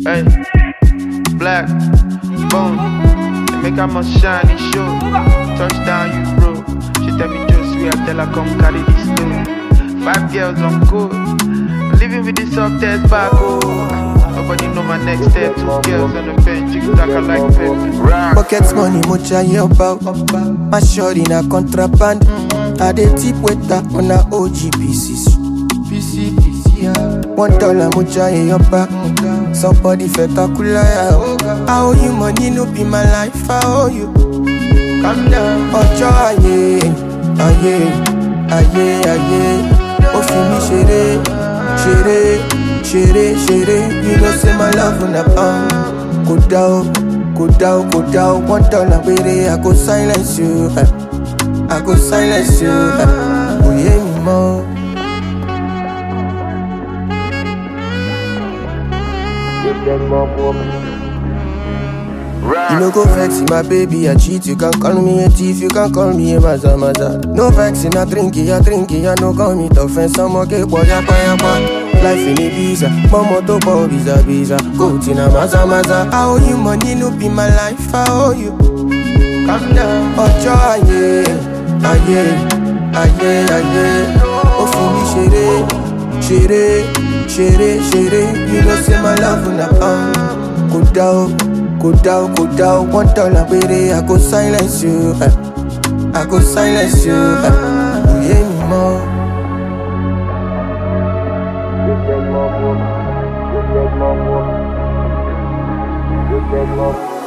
Hey, black, bone, they make her must shine and show. Touchdown, you bro. She tell me just sweet, I tell her come carry this stone. 5 girls on code, living with the softest back, oh. Nobody know my next step. 2 girls on the bench, you talk like Pep. Pockets money, much I hear about. My short in a contraband. I dey tip waiter on a OGPC. $1 much I hear about. Somebody spectacular. I owe you money, no be my life. I owe you. Calm down. Ojo aye, oh fi mi shere. You know say my love on a pound. Go down. $1 baby, I go silence you. Oh yeah, me more. You no go vexing my baby, I cheat. You can call me a thief, you can call me a maza. No vexing, I drink it, I no call me tough and some okay, boy, yapa. Life in Ibiza, mama to bow visa. Go to na maza. I owe you money, no be my life, I owe you. Calm down. Ojo aye. Oh fi mi shere. You know say my love on a pound. Go down. $1 baby, I go silence you. Oh yeah, me more. You take more.